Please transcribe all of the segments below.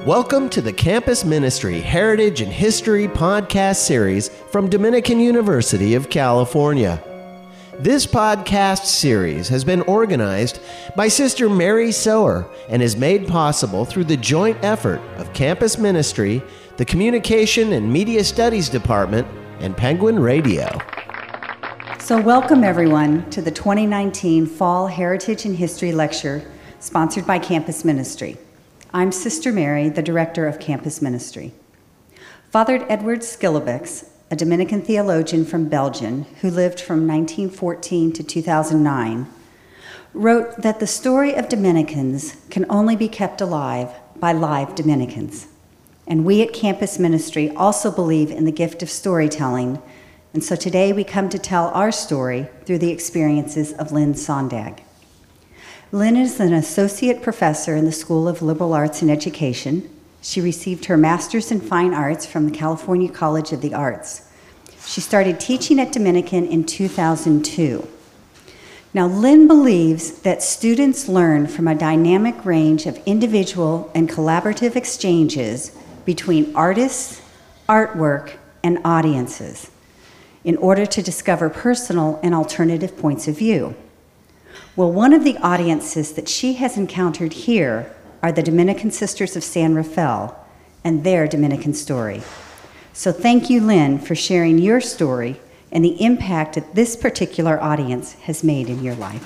Welcome to the Campus Ministry Heritage and History podcast series from Dominican University of California. This podcast series has been organized by Sister Mary Sower and is made possible through the joint effort of Campus Ministry, the Communication and Media Studies Department, and Penguin Radio. So welcome everyone to the 2019 Fall Heritage and History Lecture sponsored by Campus Ministry. I'm Sister Mary, the Director of Campus Ministry. Father Edward Schillebeeckx, a Dominican theologian from Belgium who lived from 1914 to 2009, wrote that the story of Dominicans can only be kept alive by live Dominicans. And we at Campus Ministry also believe in the gift of storytelling, and so today we come to tell our story through the experiences of Lynn Sondag. Lynn is an associate professor in the School of Liberal Arts and Education. She received her master's in fine arts from the California College of the Arts. She started teaching at Dominican in 2002. Now, Lynn believes that students learn from a dynamic range of individual and collaborative exchanges between artists, artwork, and audiences in order to discover personal and alternative points of view. Well, one of the audiences that she has encountered here are the Dominican Sisters of San Rafael and their Dominican story. So thank you, Lynn, for sharing your story and the impact that this particular audience has made in your life.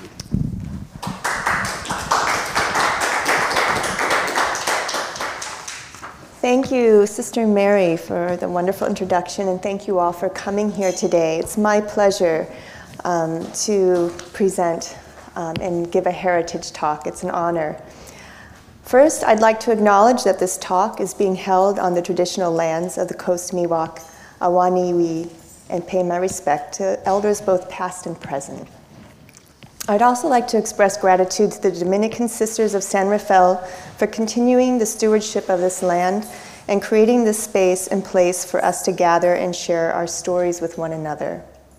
Thank you, Sister Mary, for the wonderful introduction, and thank you all for coming here today. It's my pleasure to present and give a heritage talk. It's an honor. First, I'd like to acknowledge that this talk is being held on the traditional lands of the Coast Miwok, Awaniwi, and pay my respect to elders both past and present. I'd also like to express gratitude to the Dominican Sisters of San Rafael for continuing the stewardship of this land and creating this space and place for us to gather and share our stories with one another.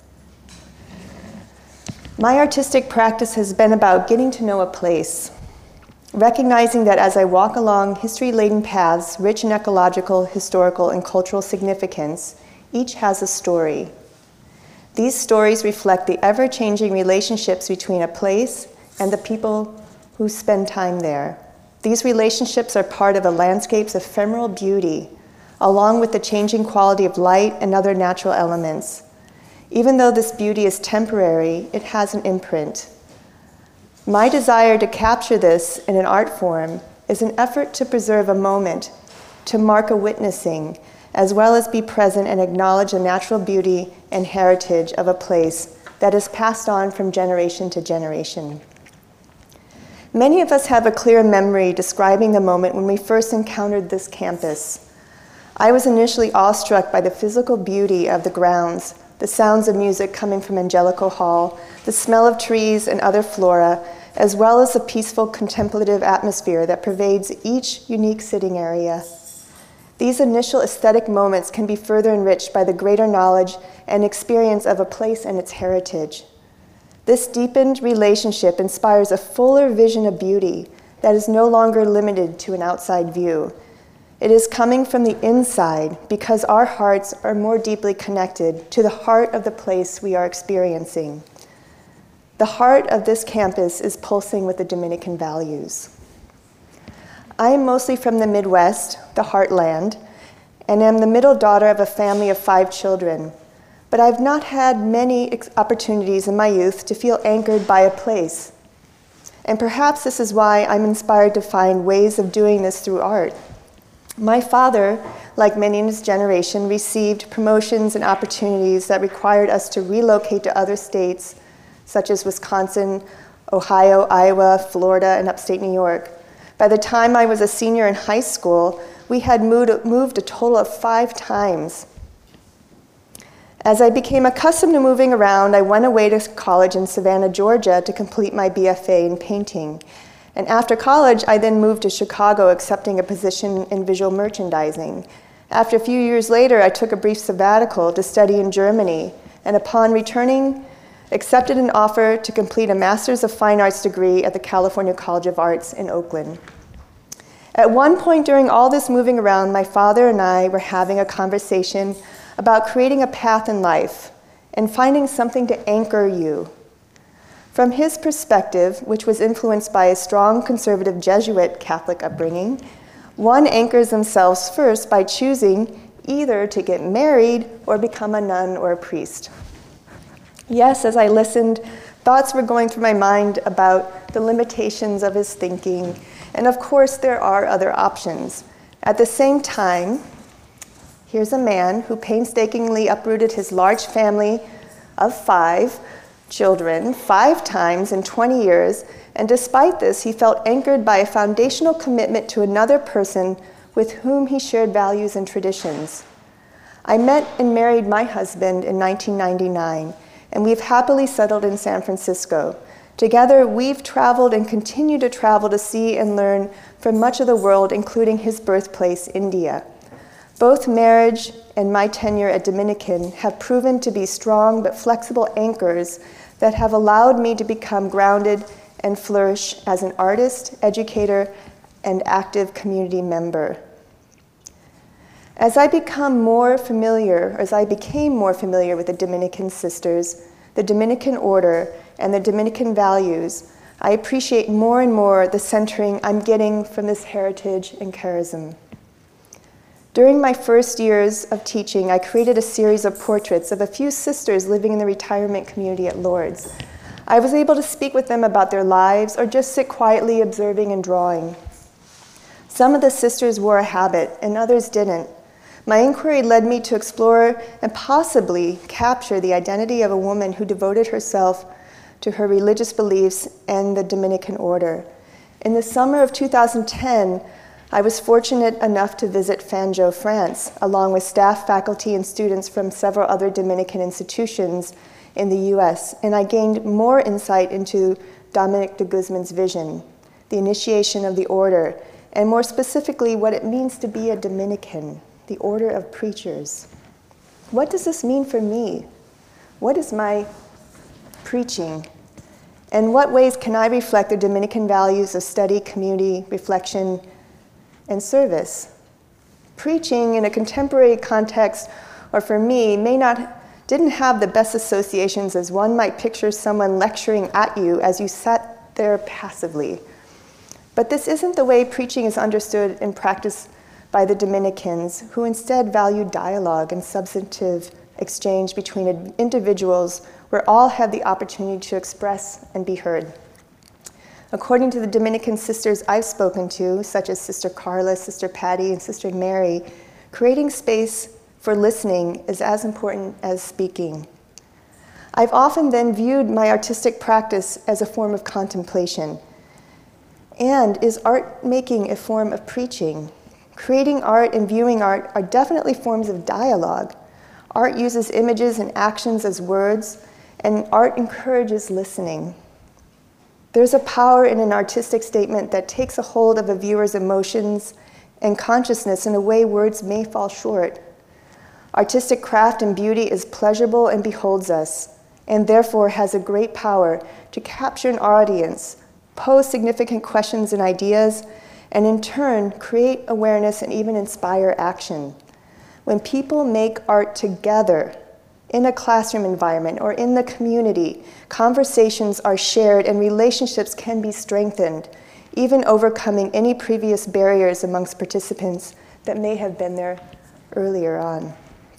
My artistic practice has been about getting to know a place, recognizing that as I walk along history-laden paths rich in ecological, historical, and cultural significance, each has a story. These stories reflect the ever-changing relationships between a place and the people who spend time there. These relationships are part of a landscape's ephemeral beauty, along with the changing quality of light and other natural elements. Even though this beauty is temporary, it has an imprint. My desire to capture this in an art form is an effort to preserve a moment, to mark a witnessing, as well as be present and acknowledge the natural beauty and heritage of a place that is passed on from generation to generation. Many of us have a clear memory describing the moment when we first encountered this campus. I was initially awestruck by the physical beauty of the grounds, the sounds of music coming from Angelico Hall, the smell of trees and other flora, as well as the peaceful contemplative atmosphere that pervades each unique sitting area. These initial aesthetic moments can be further enriched by the greater knowledge and experience of a place and its heritage. This deepened relationship inspires a fuller vision of beauty that is no longer limited to an outside view. It is coming from the inside because our hearts are more deeply connected to the heart of the place we are experiencing. The heart of this campus is pulsing with the Dominican values. I am mostly from the Midwest, the heartland, and am the middle daughter of a family of 5 children. But I've not had many opportunities in my youth to feel anchored by a place. And perhaps this is why I'm inspired to find ways of doing this through art. My father, like many in his generation, received promotions and opportunities that required us to relocate to other states, such as Wisconsin, Ohio, Iowa, Florida, and upstate New York. By the time I was a senior in high school, we had moved a total of 5 times. As I became accustomed to moving around, I went away to college in Savannah, Georgia to complete my BFA in painting. And after college, I then moved to Chicago, accepting a position in visual merchandising. After a few years later, I took a brief sabbatical to study in Germany, and upon returning, accepted an offer to complete a Master's of Fine Arts degree at the California College of Arts in Oakland. At one point during all this moving around, my father and I were having a conversation about creating a path in life and finding something to anchor you. From his perspective, which was influenced by a strong conservative Jesuit Catholic upbringing, one anchors themselves first by choosing either to get married or become a nun or a priest. Yes, as I listened, thoughts were going through my mind about the limitations of his thinking, and of course there are other options. At the same time, here's a man who painstakingly uprooted his large family of 5 children 5 times in 20 years, and despite this, he felt anchored by a foundational commitment to another person with whom he shared values and traditions. I met and married my husband in 1999, and we've happily settled in San Francisco. Together, we've traveled and continue to travel to see and learn from much of the world, including his birthplace, India. Both marriage and my tenure at Dominican have proven to be strong but flexible anchors that have allowed me to become grounded and flourish as an artist, educator, and active community member. As I became more familiar with the Dominican sisters, the Dominican order, and the Dominican values, I appreciate more and more the centering I'm getting from this heritage and charism. During my first years of teaching, I created a series of portraits of a few sisters living in the retirement community at Lourdes. I was able to speak with them about their lives or just sit quietly observing and drawing. Some of the sisters wore a habit and others didn't. My inquiry led me to explore and possibly capture the identity of a woman who devoted herself to her religious beliefs and the Dominican order. In the summer of 2010, I was fortunate enough to visit Fanjeaux, France, along with staff, faculty, and students from several other Dominican institutions in the US, and I gained more insight into Dominic de Guzman's vision, the initiation of the order, and more specifically, what it means to be a Dominican, the order of preachers. What does this mean for me? What is my preaching? In what ways can I reflect the Dominican values of study, community, reflection, and service? Preaching in a contemporary context, or for me, didn't have the best associations as one might picture someone lecturing at you as you sat there passively. But this isn't the way preaching is understood and practiced by the Dominicans, who instead value dialogue and substantive exchange between individuals where all have the opportunity to express and be heard. According to the Dominican sisters I've spoken to, such as Sister Carla, Sister Patty, and Sister Mary, creating space for listening is as important as speaking. I've often then viewed my artistic practice as a form of contemplation. And is art making a form of preaching? Creating art and viewing art are definitely forms of dialogue. Art uses images and actions as words, and art encourages listening. There's a power in an artistic statement that takes a hold of a viewer's emotions and consciousness in a way words may fall short. Artistic craft and beauty is pleasurable and beholds us, and therefore has a great power to capture an audience, pose significant questions and ideas, and in turn, create awareness and even inspire action. When people make art together, in a classroom environment or in the community, conversations are shared and relationships can be strengthened, even overcoming any previous barriers amongst participants that may have been there earlier on.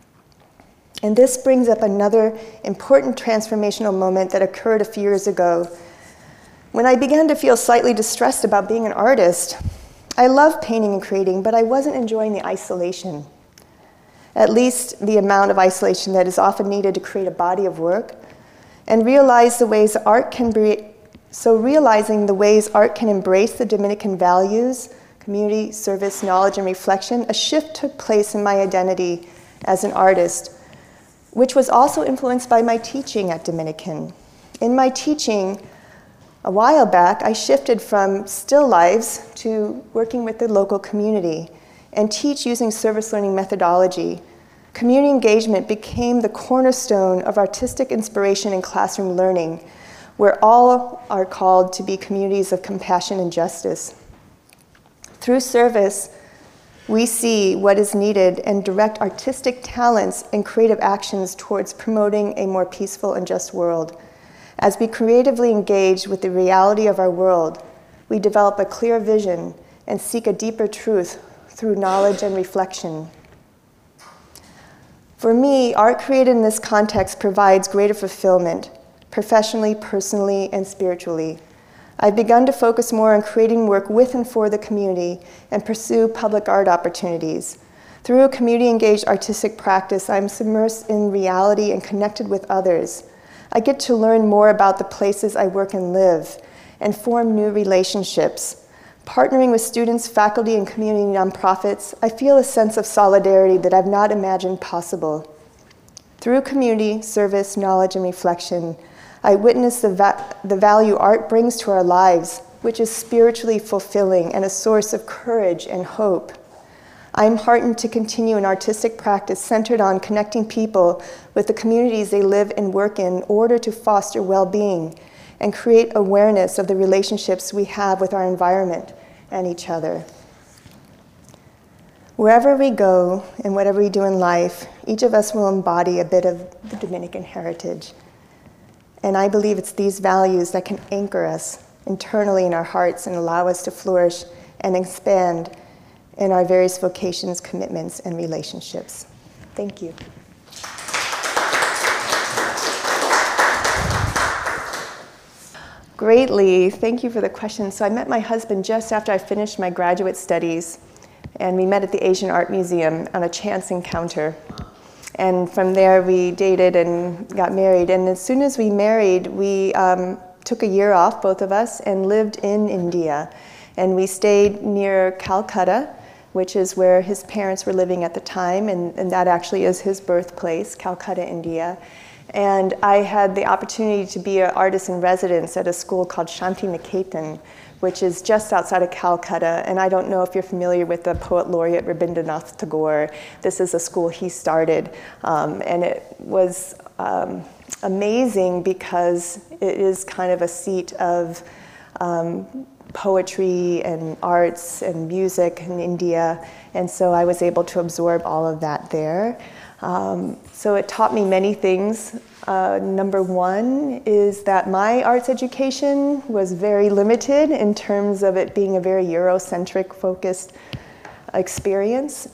And this brings up another important transformational moment that occurred a few years ago. When I began to feel slightly distressed about being an artist, I love painting and creating, but I wasn't enjoying the isolation. At least the amount of isolation that is often needed to create a body of work, and realizing the ways art can embrace the Dominican values, community, service, knowledge, and reflection, a shift took place in my identity as an artist, which was also influenced by my teaching at Dominican. In my teaching, a while back, I shifted from still lives to working with the local community and teach using service learning methodology. Community engagement became the cornerstone of artistic inspiration in classroom learning, where all are called to be communities of compassion and justice. Through service, we see what is needed and direct artistic talents and creative actions towards promoting a more peaceful and just world. As we creatively engage with the reality of our world, we develop a clear vision and seek a deeper truth through knowledge and reflection. For me, art created in this context provides greater fulfillment, professionally, personally, and spiritually. I've begun to focus more on creating work with and for the community and pursue public art opportunities. Through a community-engaged artistic practice, I'm submersed in reality and connected with others. I get to learn more about the places I work and live and form new relationships. Partnering with students, faculty, and community nonprofits, I feel a sense of solidarity that I've not imagined possible. Through community, service, knowledge, and reflection, I witness the value art brings to our lives, which is spiritually fulfilling and a source of courage and hope. I am heartened to continue an artistic practice centered on connecting people with the communities they live and work in order to foster well-being and create awareness of the relationships we have with our environment and each other. Wherever we go and whatever we do in life, each of us will embody a bit of the Dominican heritage. And I believe it's these values that can anchor us internally in our hearts and allow us to flourish and expand in our various vocations, commitments, and relationships. Thank you. Greatly, thank you for the question. So I met my husband just after I finished my graduate studies, and we met at the Asian Art Museum on a chance encounter. And from there we dated and got married. And as soon as we married, we took a year off, both of us, and lived in India. And we stayed near Calcutta, which is where his parents were living at the time, and that actually is his birthplace, Calcutta, India. And I had the opportunity to be an artist in residence at a school called Shantiniketan, which is just outside of Calcutta. And I don't know if you're familiar with the poet laureate Rabindranath Tagore. This is a school he started. And it was amazing because it is kind of a seat of poetry and arts and music in India. And so I was able to absorb all of that there. So it taught me many things. Number one is that my arts education was very limited in terms of it being a very Eurocentric focused experience.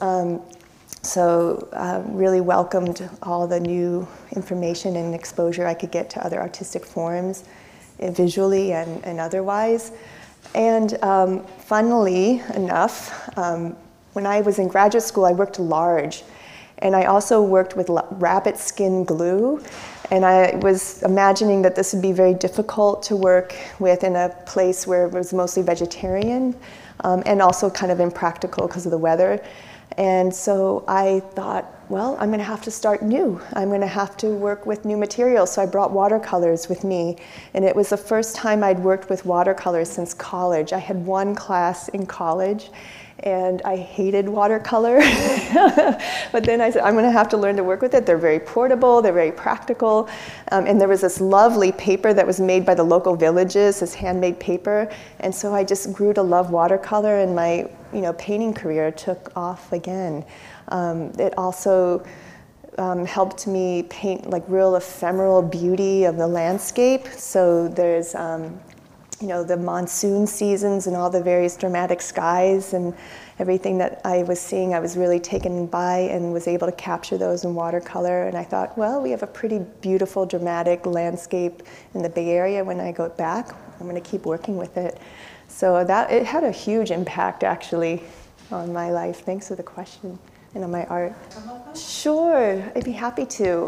So really welcomed all the new information and exposure I could get to other artistic forms, visually and otherwise. And funnily enough, when I was in graduate school, I worked large. And I also worked with rabbit skin glue. And I was imagining that this would be very difficult to work with in a place where it was mostly vegetarian, and also kind of impractical because of the weather. And so I thought, well, I'm gonna have to start new. I'm gonna have to work with new materials. So I brought watercolors with me. And it was the first time I'd worked with watercolors since college. I had one class in college, and I hated watercolor. But then I said, I'm gonna have to learn to work with it. They're very portable, they're very practical. And there was this lovely paper that was made by the local villages, this handmade paper. And so I just grew to love watercolor, and my painting career took off again. It also helped me paint like real ephemeral beauty of the landscape. So there's the monsoon seasons and all the various dramatic skies and everything that I was seeing, I was really taken by and was able to capture those in watercolor. And I thought, well, we have a pretty beautiful, dramatic landscape in the Bay Area. When I go back, I'm going to keep working with it. So it had a huge impact, actually, on my life. Thanks for the question, and on my art. Sure, I'd be happy to.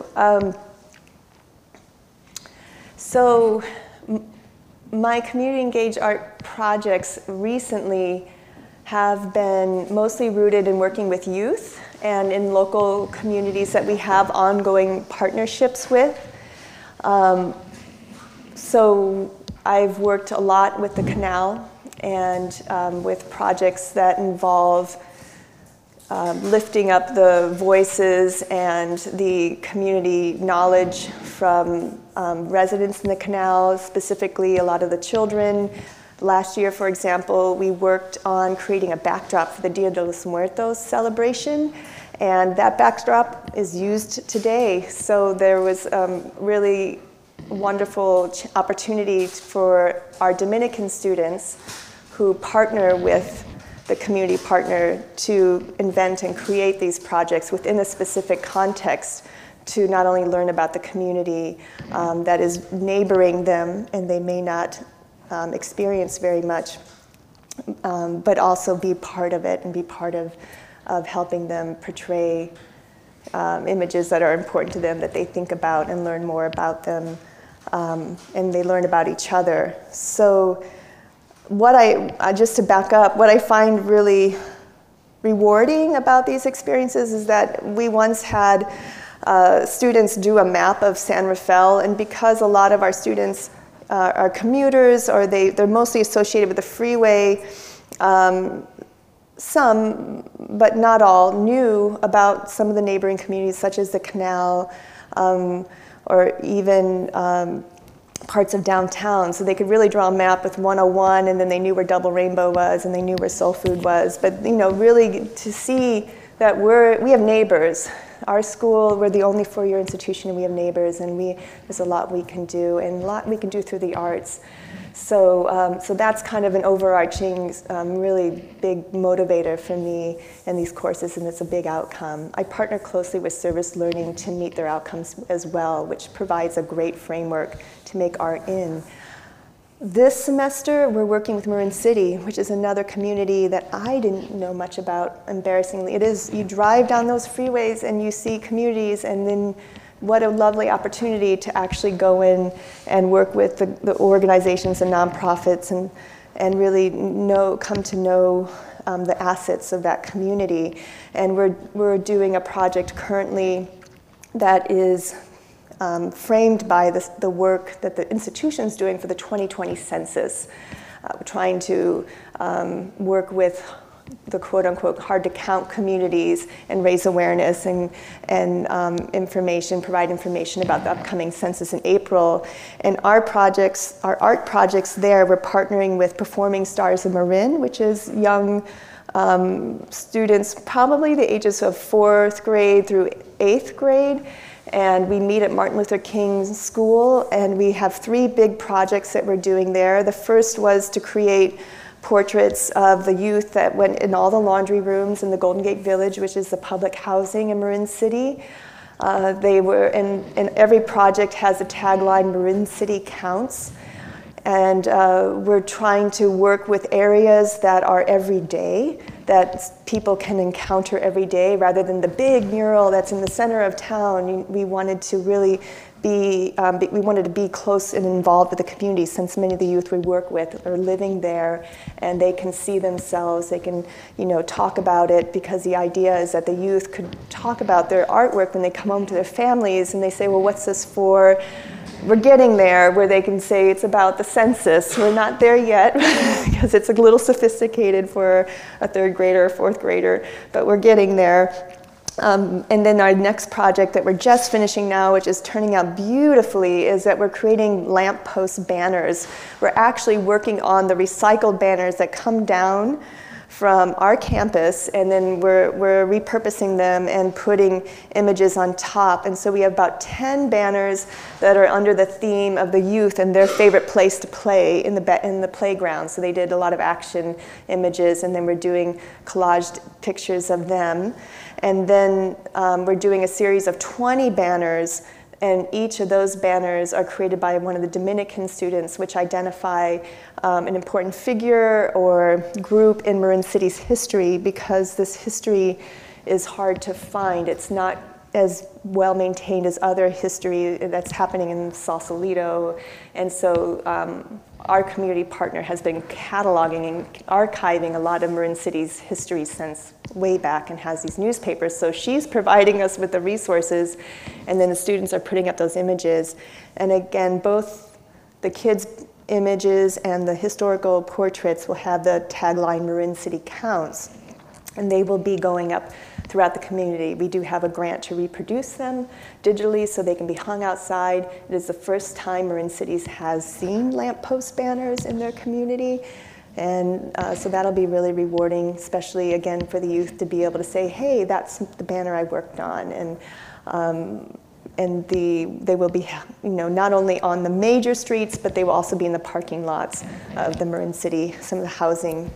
So my community engaged art projects recently have been mostly rooted in working with youth and in local communities that we have ongoing partnerships with. So I've worked a lot with the canal and with projects that involve lifting up the voices and the community knowledge from residents in the canal, specifically a lot of the children, Last year, for example, we worked on creating a backdrop for the Dia de los Muertos celebration, and that backdrop is used today. So there was really wonderful opportunity for our Dominican students who partner with the community partner to invent and create these projects within a specific context to not only learn about the community that is neighboring them and they may not experience very much, but also be part of it and be part of helping them portray images that are important to them, that they think about and learn more about them, and they learn about each other. So just to back up, what I find really rewarding about these experiences is that we once had students do a map of San Rafael, and because a lot of our students are commuters, or they're mostly associated with the freeway, some, but not all, knew about some of the neighboring communities, such as the canal, or even parts of downtown. So they could really draw a map with 101, and then they knew where Double Rainbow was, and they knew where Soul Food was. But really to see that we have neighbors. Our school, we're the only four-year institution, and we have neighbors, and there's a lot we can do, and a lot we can do through the arts. So that's kind of an overarching, really big motivator for me in these courses, and it's a big outcome. I partner closely with Service Learning to meet their outcomes as well, which provides a great framework to make art in. This semester, we're working with Marin City, which is another community that I didn't know much about, embarrassingly. It is, you drive down those freeways and you see communities, and then what a lovely opportunity to actually go in and work with the organizations and nonprofits and really come to know the assets of that community. And we're doing a project currently that is framed by the work that the institution's doing for the 2020 census, trying to work with the quote-unquote hard-to-count communities and raise awareness and provide information about the upcoming census in April. And our art projects there, we're partnering with Performing Stars of Marin, which is young students, probably the ages of 4th grade through 8th grade. And we meet at Martin Luther King School, and we have 3 big projects that we're doing there. The first was to create portraits of the youth that went in all the laundry rooms in the Golden Gate Village, which is the public housing in Marin City. They were, and every project has a tagline, Marin City Counts. And we're trying to work with areas that are everyday, that people can encounter every day, rather than the big mural that's in the center of town. We wanted to really we wanted to be close and involved with the community, since many of the youth we work with are living there, and they can see themselves, they can talk about it, because the idea is that the youth could talk about their artwork when they come home to their families, and they say, well, what's this for? We're getting there, where they can say it's about the census. We're not there yet, because it's a little sophisticated for a 3rd grader or 4th grader, but we're getting there. And then our next project that we're just finishing now, which is turning out beautifully, is that we're creating lamppost banners. We're actually working on the recycled banners that come down from our campus, and then we're repurposing them and putting images on top. And so we have about 10 banners that are under the theme of the youth and their favorite place to play in the playground. So they did a lot of action images, and then we're doing collaged pictures of them. And then we're doing a series of 20 banners, and each of those banners are created by one of the Dominican students, which identify an important figure or group in Marin City's history, because this history is hard to find. It's not as well maintained as other history that's happening in Sausalito. And so our community partner has been cataloging and archiving a lot of Marin City's history since way back, and has these newspapers. So she's providing us with the resources, and then the students are putting up those images. And again, both the kids' images and the historical portraits will have the tagline Marin City Counts. And they will be going up throughout the community. We do have a grant to reproduce them digitally so they can be hung outside. It is the first time Marin Cities has seen lamppost banners in their community. And so that'll be really rewarding, especially again for the youth to be able to say, hey, that's the banner I worked on. And they will be, not only on the major streets, but they will also be in the parking lots of the Marin City, some of the housing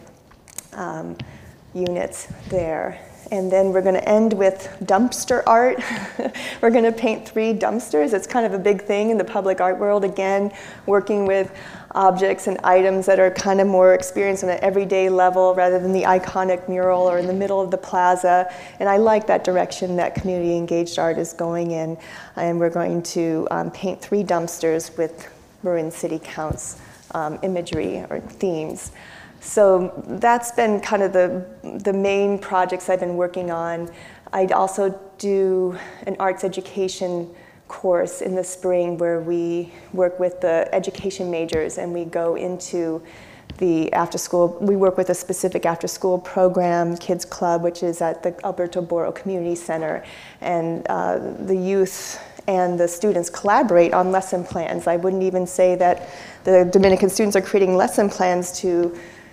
units there. And then we're going to end with dumpster art. We're going to paint 3 dumpsters. It's kind of a big thing in the public art world, again, working with objects and items that are kind of more experienced on an everyday level rather than the iconic mural or in the middle of the plaza. And I like that direction that community engaged art is going in. And we're going to paint 3 dumpsters with Marin City Counts imagery or themes. So that's been kind of the main projects I've been working on. I'd also do an arts education course in the spring where we work with the education majors and we go into the after school. We work with a specific after school program, Kids Club, which is at the Alberto Boro Community Center. And the youth and the students collaborate on lesson plans. I wouldn't even say that the Dominican students are creating lesson plans to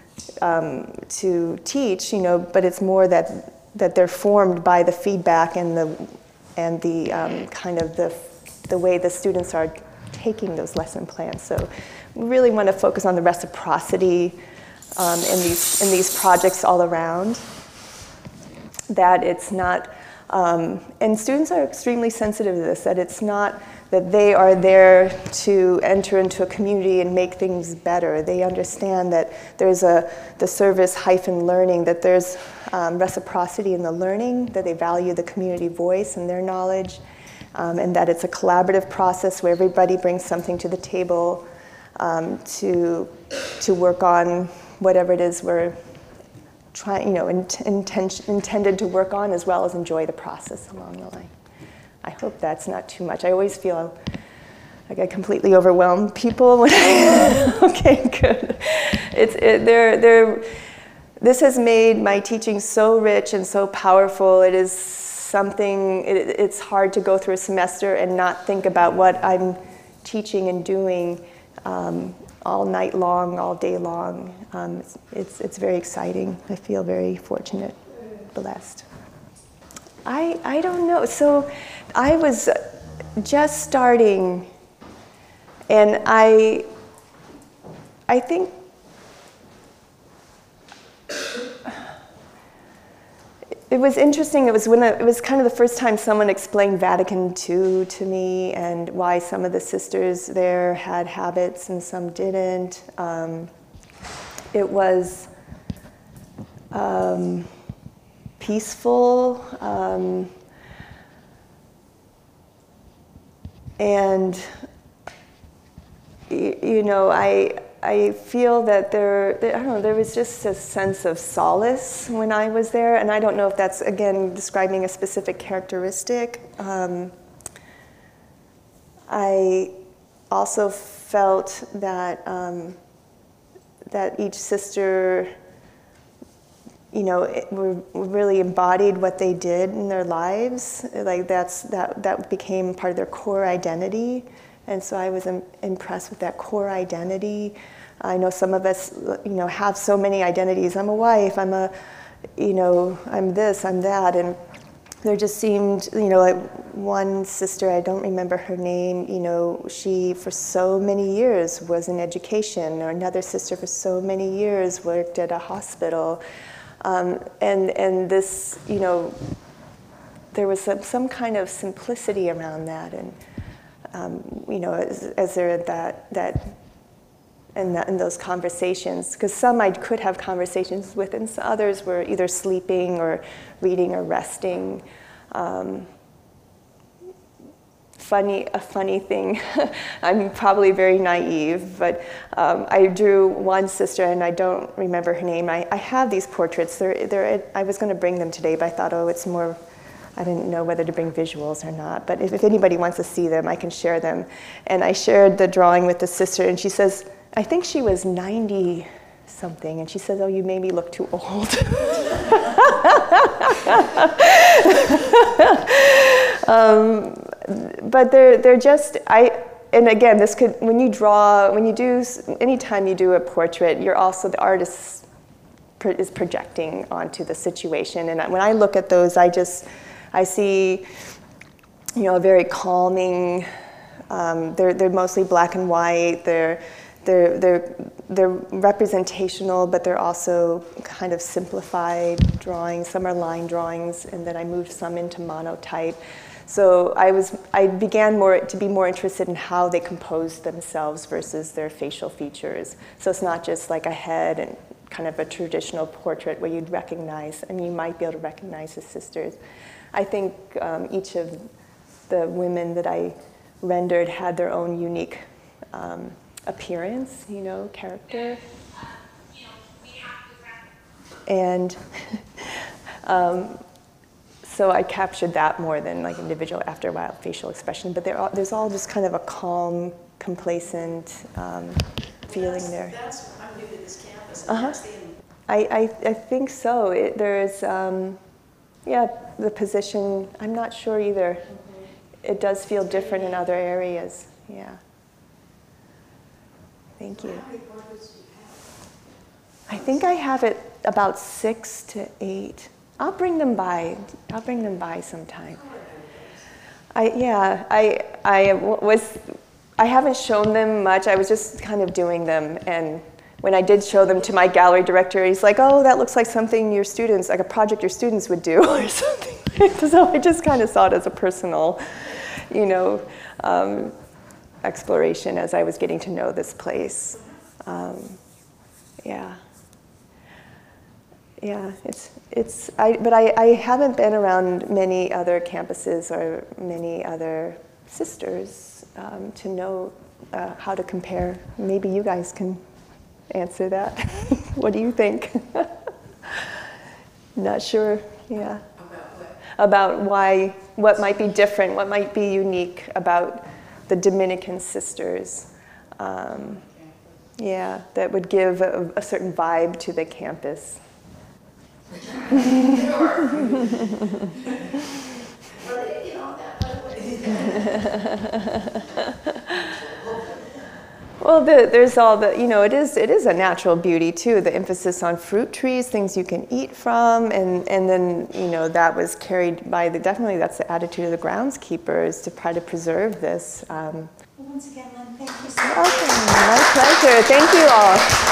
teach, but it's more that they're formed by the feedback and the kind of the way the students are taking those lesson plans. So we really want to focus on the reciprocity in these projects all around. That it's not, and students are extremely sensitive to this, that it's not that they are there to enter into a community and make things better. They understand that there's the service-learning, that there's reciprocity in the learning, that they value the community voice and their knowledge, and that it's a collaborative process where everybody brings something to the table to work on whatever it is we're trying, intended to work on, as well as enjoy the process along the line. I hope that's not too much. I always feel like I completely overwhelm people when okay, good. This has made my teaching so rich and so powerful. It is something, it's hard to go through a semester and not think about what I'm teaching and doing all night long, all day long. It's very exciting. I feel very fortunate, blessed. I don't know. So I was just starting, and I think it was interesting. It was kind of the first time someone explained Vatican II to me and why some of the sisters there had habits and some didn't. It was peaceful, and I feel that there was just a sense of solace when I was there, and I don't know if that's, again, describing a specific characteristic. I also felt that that each sister, really embodied what they did in their lives. Like that became part of their core identity. And so I was impressed with that core identity. I know some of us, have so many identities. I'm a wife, I'm this, I'm that. And there just seemed, like one sister, I don't remember her name, she for so many years was in education, or another sister for so many years worked at a hospital. And this, there was some kind of simplicity around that. And as they're at in those conversations, because some I could have conversations with, and others were either sleeping or reading or resting. A funny thing, I'm probably very naive, but I drew one sister, and I don't remember her name. I have these portraits. I was going to bring them today, but I thought, it's more, I didn't know whether to bring visuals or not, but if anybody wants to see them, I can share them. And I shared the drawing with the sister, and she says, I think she was 90-something, and she says, you made me look too old. But they're just, and again, this could, anytime you do a portrait, the artist is projecting onto the situation. And when I look at those, I see, a very calming, they're mostly black and white, they're representational, but they're also kind of simplified drawings. Some are line drawings, and then I moved some into monotype. So I began to be more interested in how they composed themselves versus their facial features. So it's not just like a head and kind of a traditional portrait where you'd recognize, and you might be able to recognize the sisters. I think each of the women that I rendered had their own unique appearance, character. And so I captured that more than like individual, after a while, facial expression. But there's all just kind of a calm, complacent feeling there. That's I'm new to this campus. I think so. There's, the position, I'm not sure either. Mm-hmm. It does feel different in other areas. Yeah. Thank you. How many portraits do you have? I think I have it about 6 to 8. I'll bring them by sometime. I haven't shown them much. I was just kind of doing them, and when I did show them to my gallery director, he's like, "Oh, that looks like something your students, like a project your students would do," or something. So I just kind of saw it as a personal, exploration as I was getting to know this place. But I haven't been around many other campuses or many other sisters to know how to compare. Maybe you guys can answer that. What do you think? Not sure. Yeah. About what might be different, what might be unique about the Dominican sisters. That would give a certain vibe to the campus. Well, there's all the, it is a natural beauty too, the emphasis on fruit trees, things you can eat from, and then, that was carried by definitely that's the attitude of the groundskeepers to try to preserve this. Once again, Lynn, thank you so much. Welcome, my pleasure, thank you all.